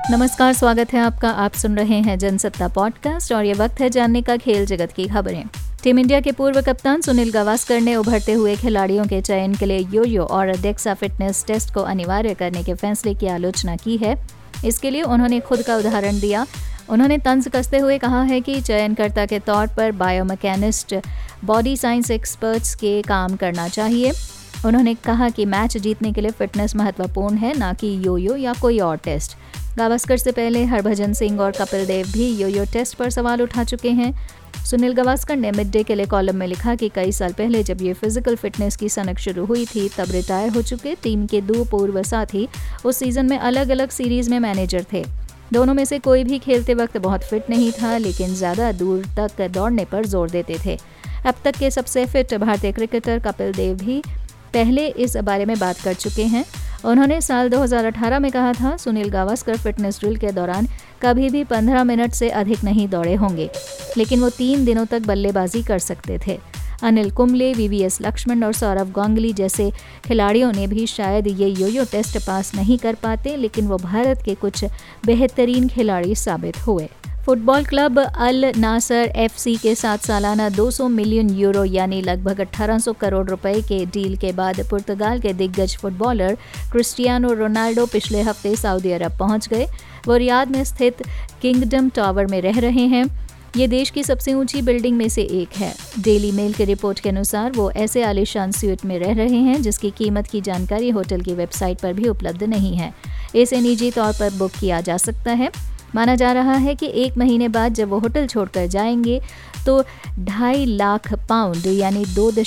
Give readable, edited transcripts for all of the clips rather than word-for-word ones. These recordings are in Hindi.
नमस्कार, स्वागत है आपका। आप सुन रहे हैं जनसत्ता पॉडकास्ट और ये वक्त है जानने का खेल जगत की खबरें। टीम इंडिया के पूर्व कप्तान सुनील गावस्कर ने उभरते हुए खिलाड़ियों के चयन के लिए यो-यो और डेक्सा फिटनेस टेस्ट को अनिवार्य करने के फैसले की आलोचना की है। इसके लिए उन्होंने खुद का उदाहरण दिया। उन्होंने तंज कसते हुए कहा है कि चयनकर्ता के तौर पर बायोमैकेनिस्ट, बॉडी साइंस एक्सपर्ट्स के काम करना चाहिए। उन्होंने कहा कि मैच जीतने के लिए फिटनेस महत्वपूर्ण है, ना कि यो-यो या कोई और टेस्ट। गावस्कर से पहले हरभजन सिंह और कपिल देव भी यो-यो टेस्ट पर सवाल उठा चुके हैं। सुनील गावस्कर ने मिड डे के लिए कॉलम में लिखा कि कई साल पहले जब ये फिजिकल फिटनेस की सनक शुरू हुई थी, तब रिटायर हो चुके टीम के 2 पूर्व साथी उस सीजन में अलग अलग सीरीज में मैनेजर थे। दोनों में से कोई भी खेलते वक्त बहुत फिट नहीं था, लेकिन ज़्यादा दूर तक दौड़ने पर जोर देते थे। अब तक के सबसे फिट भारतीय क्रिकेटर कपिल देव भी पहले इस बारे में बात कर चुके हैं। उन्होंने साल 2018 में कहा था, सुनील गावस्कर फिटनेस ड्रिल के दौरान कभी भी 15 मिनट से अधिक नहीं दौड़े होंगे, लेकिन वो 3 दिनों तक बल्लेबाजी कर सकते थे। अनिल कुंबले, वीवीएस लक्ष्मण और सौरव गांगुली जैसे खिलाड़ियों ने भी शायद ये यो-यो टेस्ट पास नहीं कर पाते, लेकिन वो भारत के कुछ बेहतरीन खिलाड़ी साबित हुए। Football club Al Nassr FC के साथ सालाना 200 मिलियन यूरो यानी लगभग 1800 करोड़ रुपए के डील के बाद पुर्तगाल के दिग्गज फुटबॉलर क्रिस्टियानो रोनाल्डो पिछले हफ्ते सऊदी अरब पहुंच गए। वो रियाद में स्थित किंगडम टावर में रह रहे हैं। ये देश की सबसे ऊंची बिल्डिंग में से एक है। डेली मेल की रिपोर्ट के अनुसार वो ऐसे आलीशान स्यूट में रह रहे हैं जिसकी कीमत की जानकारी होटल की वेबसाइट पर भी उपलब्ध नहीं है। इसे निजी तौर पर बुक किया जा सकता है। माना जा रहा है कि 1 महीने बाद जब वो होटल छोड़कर जाएंगे तो 2.5 लाख पाउंड यानी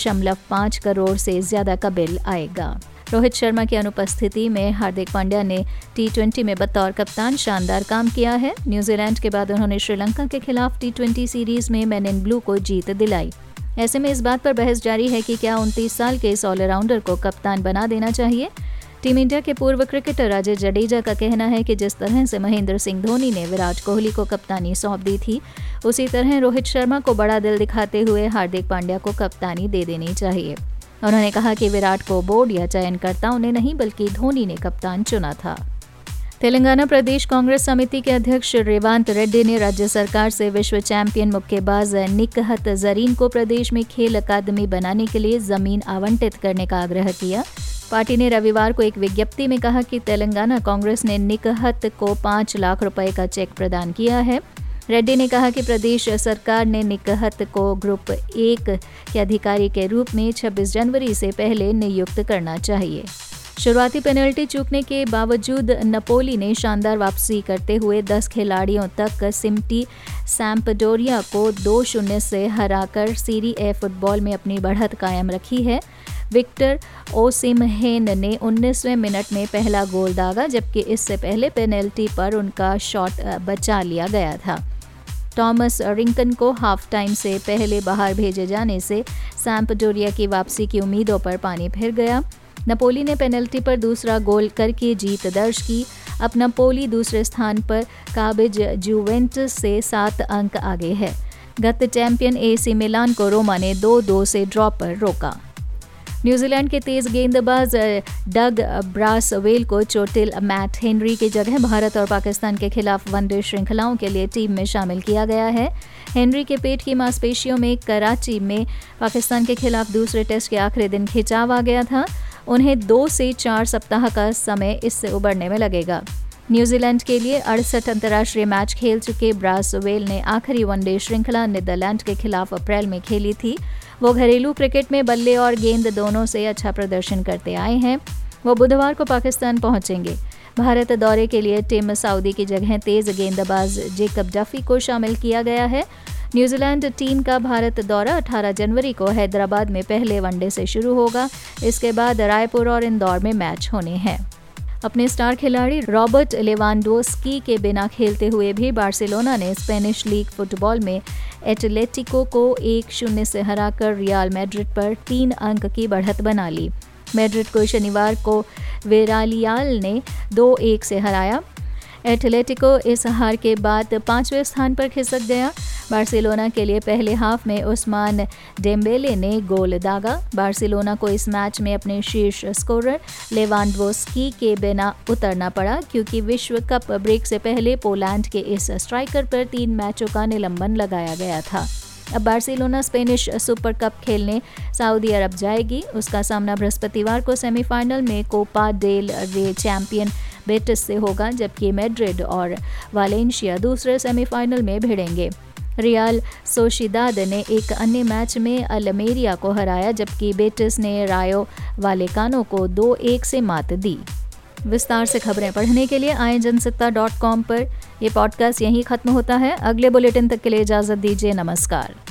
2.5 करोड़ से ज्यादा का बिल आएगा। रोहित शर्मा की अनुपस्थिति में हार्दिक पांड्या ने T20 में बतौर कप्तान शानदार काम किया है। न्यूजीलैंड के बाद उन्होंने श्रीलंका के खिलाफ T20 सीरीज में मैन इन ब्लू को जीत दिलाई। ऐसे में इस बात पर बहस जारी है कि क्या 29 साल के इस ऑलराउंडर को कप्तान बना देना चाहिए। टीम इंडिया के पूर्व क्रिकेटर अजय जडेजा का कहना है कि जिस तरह से महेंद्र सिंह धोनी ने विराट कोहली को कप्तानी सौंप दी थी, उसी तरह रोहित शर्मा को बड़ा दिल दिखाते हुए हार्दिक पांड्या को कप्तानी दे देनी चाहिए। उन्होंने कहा कि विराट को बोर्ड या चयनकर्ताओं ने नहीं, बल्कि धोनी ने कप्तान चुना था। तेलंगाना प्रदेश कांग्रेस समिति के अध्यक्ष रेवांत रेड्डी ने राज्य सरकार से विश्व चैंपियन मुक्केबाज निकहत जरीन को प्रदेश में खेल अकादमी बनाने के लिए जमीन आवंटित करने का आग्रह किया। पार्टी ने रविवार को एक विज्ञप्ति में कहा कि तेलंगाना कांग्रेस ने निकहत को 5 लाख रुपए का चेक प्रदान किया है। रेड्डी ने कहा कि प्रदेश सरकार ने निकहत को ग्रुप 1 के अधिकारी के रूप में 26 जनवरी से पहले नियुक्त करना चाहिए। शुरुआती पेनल्टी चूकने के बावजूद नपोली ने शानदार वापसी करते हुए 10 खिलाड़ियों तक सिम्टी सैम्पडोरिया को 2-0 से हराकर सीरी ए फुटबॉल में अपनी बढ़त कायम रखी है। विक्टर ओसिमहेन ने 19वें मिनट में पहला गोल दागा, जबकि इससे पहले पेनल्टी पर उनका शॉट बचा लिया गया था। टॉमस रिंकन को हाफ टाइम से पहले बाहर भेजे जाने से सैम्पडोरिया की वापसी की उम्मीदों पर पानी फिर गया। नपोली ने पेनल्टी पर दूसरा गोल करके जीत दर्ज की। अब नपोली दूसरे स्थान पर काबिज जुवेंटस से 7 अंक आगे है। गत चैंपियन एसी मिलान को रोमा ने 2-2 से ड्रॉ पर रोका। न्यूजीलैंड के तेज गेंदबाज डग ब्रासवेल को चोटिल मैट हेनरी की जगह भारत और पाकिस्तान के खिलाफ वनडे श्रृंखलाओं के लिए टीम में शामिल किया गया है। हेनरी के पेट की मांसपेशियों में कराची में पाकिस्तान के खिलाफ दूसरे टेस्ट के आखिरी दिन खिंचाव आ गया था। उन्हें 2 से 4 सप्ताह का समय इससे उबरने में लगेगा। न्यूजीलैंड के लिए 68 अंतर्राष्ट्रीय मैच खेल चुके ब्रासवेल ने आखिरी वनडे श्रृंखला नीदरलैंड के खिलाफ अप्रैल में खेली थी। वो घरेलू क्रिकेट में बल्ले और गेंद दोनों से अच्छा प्रदर्शन करते आए हैं। वो बुधवार को पाकिस्तान पहुंचेंगे। भारत दौरे के लिए टिम साउदी की जगह तेज गेंदबाज जेकब डफी को शामिल किया गया है। न्यूजीलैंड टीम का भारत दौरा 18 जनवरी को हैदराबाद में पहले वनडे से शुरू होगा। इसके बाद रायपुर और इंदौर में मैच होने हैं। अपने स्टार खिलाड़ी रॉबर्ट लेवांडोस्की के बिना खेलते हुए भी बार्सिलोना ने स्पेनिश लीग फुटबॉल में एटलेटिको को 1-0 से हराकर रियल मैड्रिड पर 3 अंक की बढ़त बना ली। मैड्रिड को शनिवार को वियारियल ने 2-1 से हराया। एटलेटिको इस हार के बाद 5वें स्थान पर खिसक गया। बार्सिलोना के लिए पहले हाफ में उस्मान डेम्बेले ने गोल दागा। बार्सिलोना को इस मैच में अपने शीर्ष स्कोरर लेवांडोव्स्की के बिना उतरना पड़ा, क्योंकि विश्व कप ब्रेक से पहले पोलैंड के इस स्ट्राइकर पर 3 मैचों का निलंबन लगाया गया था। अब बार्सिलोना स्पेनिश सुपर कप खेलने सऊदी अरब जाएगी। उसका सामना बृहस्पतिवार को सेमीफाइनल में Copa del Rey champion Betis से होगा, जबकि मैड्रिड और वालेंशिया दूसरे सेमीफाइनल में भिड़ेंगे। रियल सोशिदाद ने एक अन्य मैच में अल्मेरिया को हराया, जबकि बेटिस ने रायो वालेकानो को 2-1 से मात दी। विस्तार से खबरें पढ़ने के लिए आएं जनसत्ता.com पर। यह पॉडकास्ट यहीं खत्म होता है। अगले बुलेटिन तक के लिए इजाज़त दीजिए। नमस्कार।